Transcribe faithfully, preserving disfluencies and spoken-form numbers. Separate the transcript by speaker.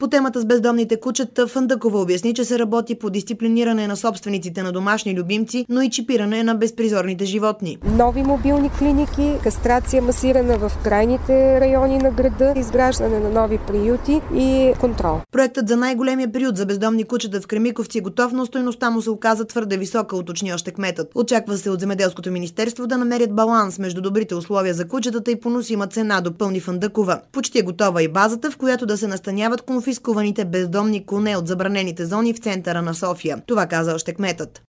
Speaker 1: По темата с бездомните кучета Фандъкова обясни, че се работи по дисциплиниране на собствениците на домашни любимци, но и чипиране на безпризорните животни.
Speaker 2: Нови мобилни клиники, кастрация масирана в крайните райони на града, изграждане на нови приюти и контрол.
Speaker 1: Проектът за най-големия приют за бездомни кучета в Кремиковци е готов, но стойността му се оказа твърде висока, уточни още кметът. Очаква се от Земеделското министерство да намерят баланс между добрите условия за кучетата и поносима цена, допълни Фандъкова. Почти е готова и базата, в която да се настаняват конфискуваните бездомни коне от забранените зони в центъра на София. Това каза още кметът.